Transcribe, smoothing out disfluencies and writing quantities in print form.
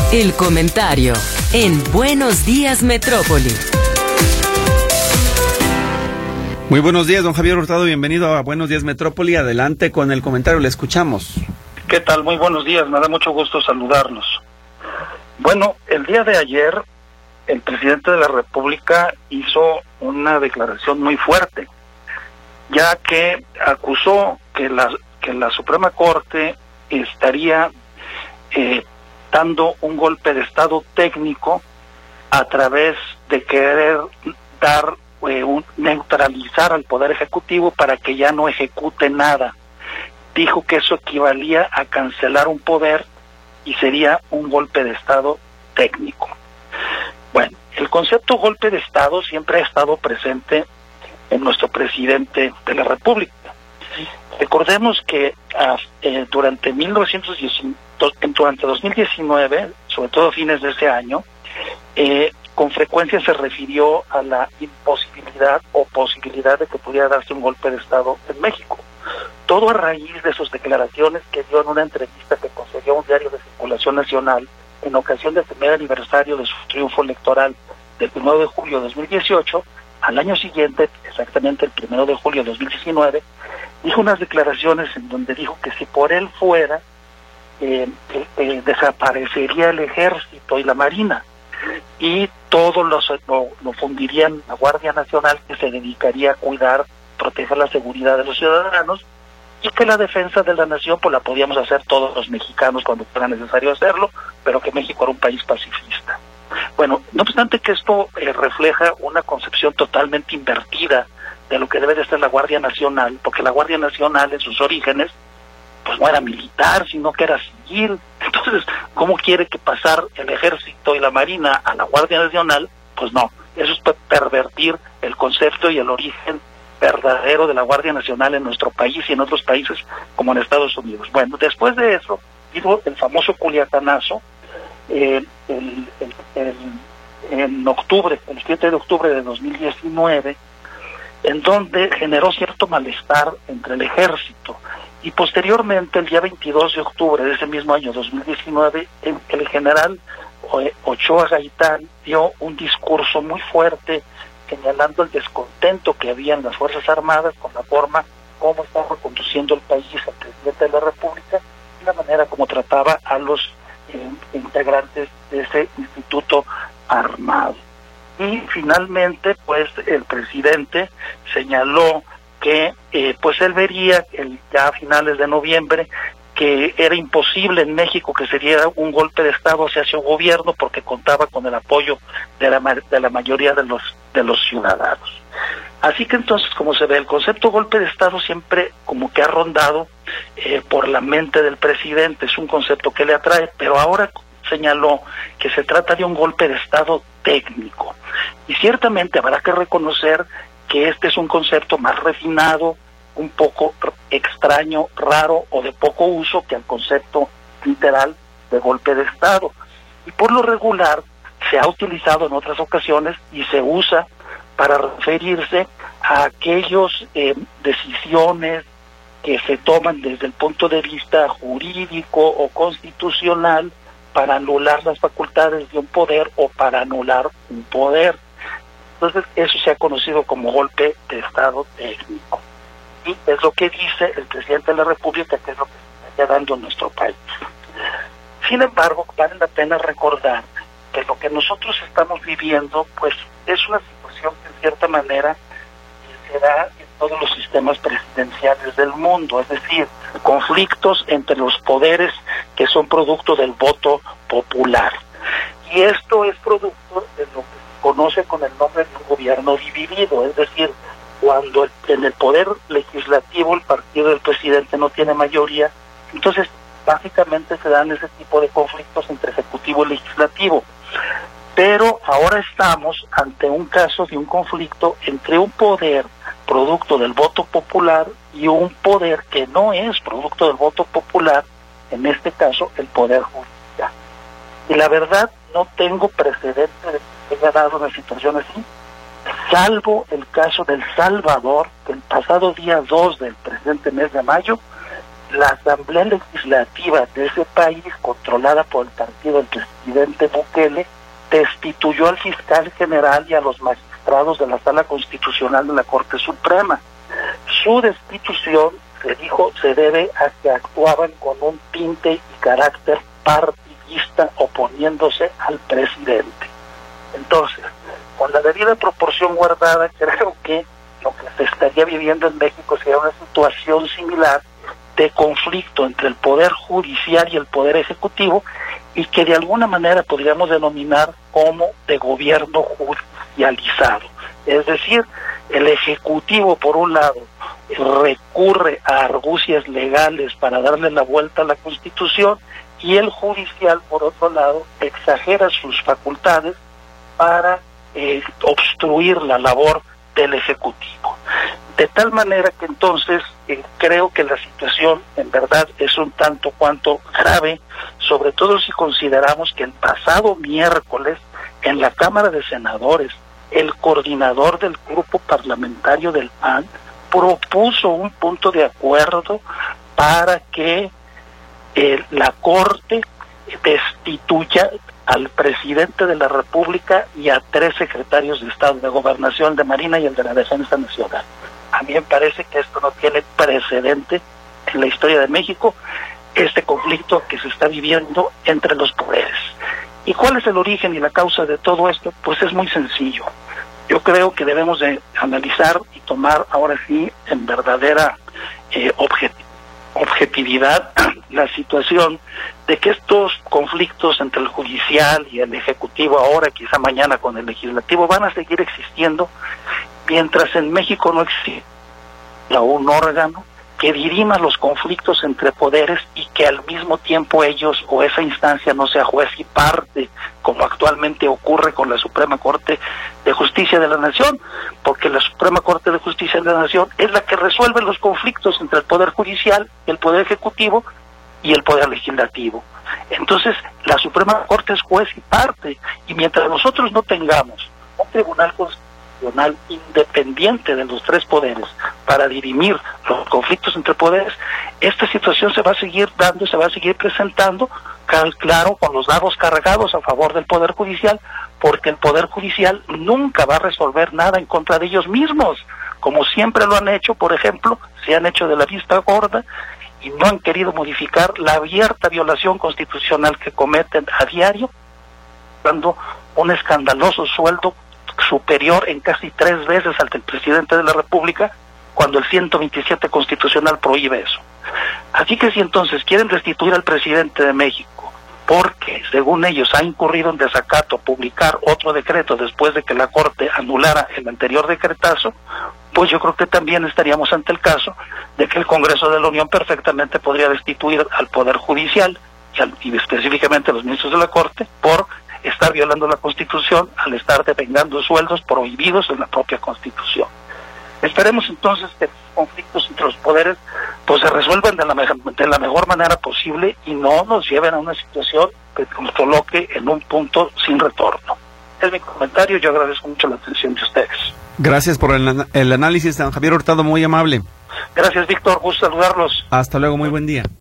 El comentario en Buenos Días Metrópoli. Muy buenos días, don Javier Hurtado, bienvenido a Buenos Días Metrópoli. Adelante con el comentario, le escuchamos. ¿Qué tal? Muy buenos días, me da mucho gusto saludarlos. Bueno, el día de ayer, el presidente de la República hizo una declaración muy fuerte, ya que acusó que la Suprema Corte estaría dando un golpe de Estado técnico a través de querer dar neutralizar al Poder Ejecutivo para que ya no ejecute nada. Dijo que eso equivalía a cancelar un poder y sería un golpe de Estado técnico. Bueno, el concepto golpe de Estado siempre ha estado presente en nuestro presidente de la República. Recordemos que durante 2019, sobre todo fines de ese año, con frecuencia se refirió a la imposibilidad o posibilidad de que pudiera darse un golpe de Estado en México. Todo a raíz de sus declaraciones que dio en una entrevista que concedió a un diario de circulación nacional en ocasión del primer aniversario de su triunfo electoral del 1 de julio de 2018, al año siguiente, exactamente el 1 de julio de 2019, dijo unas declaraciones en donde dijo que si por él fuera, desaparecería el Ejército y la Marina, y todo lo fundirían la Guardia Nacional, que se dedicaría a cuidar, proteger la seguridad de los ciudadanos, y que la defensa de la nación pues la podíamos hacer todos los mexicanos cuando fuera necesario hacerlo, pero que México era un país pacifista. Bueno, no obstante que esto refleja una concepción totalmente invertida de lo que debe de ser la Guardia Nacional, porque la Guardia Nacional en sus orígenes pues no era militar, sino que era civil. Entonces, ¿cómo quiere que pasar el Ejército y la Marina a la Guardia Nacional? Pues no, eso es pervertir el concepto y el origen verdadero de la Guardia Nacional en nuestro país y en otros países como en Estados Unidos. Bueno, después de eso, dijo el famoso Culiacanazo, en octubre, el 7 de octubre de 2019, en donde generó cierto malestar entre el ejército, y posteriormente, el día 22 de octubre de ese mismo año 2019, el general Ochoa Gaitán dio un discurso muy fuerte señalando el descontento que había en las Fuerzas Armadas con la forma como estaba conduciendo el país el presidente de la República y la manera como trataba a los integrantes de ese instituto armado. Y finalmente, pues, el presidente señaló que pues él vería ya a finales de noviembre que era imposible en México que se diera un golpe de Estado hacia su gobierno porque contaba con el apoyo de la mayoría de los ciudadanos. Así que entonces, como se ve, el concepto golpe de Estado siempre como que ha rondado por la mente del presidente, es un concepto que le atrae, pero ahora señaló que se trata de un golpe de Estado técnico. Y ciertamente habrá que reconocer que este es un concepto más refinado, un poco extraño, raro o de poco uso que el concepto literal de golpe de Estado. Y por lo regular se ha utilizado en otras ocasiones y se usa para referirse a aquellas decisiones que se toman desde el punto de vista jurídico o constitucional para anular las facultades de un poder o para anular un poder. Entonces, eso se ha conocido como golpe de Estado técnico. Y es lo que dice el presidente de la República, que es lo que se está dando en nuestro país. Sin embargo, vale la pena recordar que lo que nosotros estamos viviendo, pues, es una situación que en cierta manera se da en todos los sistemas presidenciales del mundo, es decir, conflictos entre los poderes que son producto del voto popular. Y esto es producto de lo que conoce con el nombre de un gobierno dividido, es decir, cuando en el poder legislativo el partido del presidente no tiene mayoría, entonces básicamente se dan ese tipo de conflictos entre ejecutivo y legislativo. Pero ahora estamos ante un caso de un conflicto entre un poder producto del voto popular y un poder que no es producto del voto popular, en este caso el poder judicial. Y la verdad, no tengo precedente de que haya dado una situación así, salvo el caso del Salvador, que el pasado día 2 del presente mes de mayo la Asamblea Legislativa de ese país, controlada por el partido del presidente Bukele, destituyó al fiscal general y a los magistrados de la Sala Constitucional de la Corte Suprema. Su destitución, se dijo, se debe a que actuaban con un tinte y carácter partidista oponiéndose al presidente. Entonces, con la debida proporción guardada, creo que lo que se estaría viviendo en México sería una situación similar de conflicto entre el Poder Judicial y el Poder Ejecutivo, y que de alguna manera podríamos denominar como de gobierno judicializado. Es decir, el Ejecutivo, por un lado, recurre a argucias legales para darle la vuelta a la Constitución, y el Judicial, por otro lado, exagera sus facultades para obstruir la labor del Ejecutivo. De tal manera que entonces creo que la situación en verdad es un tanto cuanto grave, sobre todo si consideramos que el pasado miércoles en la Cámara de Senadores el coordinador del grupo parlamentario del PAN propuso un punto de acuerdo para que la Corte destituya al presidente de la República y a 3 secretarios de Estado, de Gobernación, de Marina y el de la Defensa Nacional. A mí me parece que esto no tiene precedente en la historia de México, este conflicto que se está viviendo entre los poderes. ¿Y cuál es el origen y la causa de todo esto? Pues es muy sencillo. Yo creo que debemos de analizar y tomar ahora sí en verdadera objetividad la situación de que estos conflictos entre el judicial y el ejecutivo ahora, quizá mañana con el legislativo, van a seguir existiendo mientras en México no existe un órgano que dirima los conflictos entre poderes y que al mismo tiempo ellos o esa instancia no sea juez y parte, como actualmente ocurre con la Suprema Corte de Justicia de la Nación, porque la Suprema Corte de Justicia de la Nación es la que resuelve los conflictos entre el Poder Judicial, el Poder Ejecutivo y el Poder Legislativo. Entonces, la Suprema Corte es juez y parte, y mientras nosotros no tengamos un tribunal constitucional independiente de los 3 poderes para dirimir los conflictos entre poderes, esta situación se va a seguir dando, se va a seguir presentando, claro, con los dados cargados a favor del Poder Judicial, porque el Poder Judicial nunca va a resolver nada en contra de ellos mismos, como siempre lo han hecho. Por ejemplo, se han hecho de la vista gorda y no han querido modificar la abierta violación constitucional que cometen a diario, dando un escandaloso sueldo superior en casi 3 veces al del presidente de la República, cuando el 127 constitucional prohíbe eso. Así que si entonces quieren destituir al presidente de México porque, según ellos, ha incurrido en desacato a publicar otro decreto después de que la Corte anulara el anterior decretazo, pues yo creo que también estaríamos ante el caso de que el Congreso de la Unión perfectamente podría destituir al Poder Judicial y específicamente a los ministros de la Corte por estar violando la Constitución al estar devengando sueldos prohibidos en la propia Constitución. Esperemos entonces que los conflictos entre los poderes pues se resuelvan de la mejor manera posible y no nos lleven a una situación que nos coloque en un punto sin retorno. Es mi comentario, yo agradezco mucho la atención de ustedes. Gracias por el análisis, don Javier Hurtado, muy amable. Gracias, Víctor, gusto saludarlos. Hasta luego, muy buen día.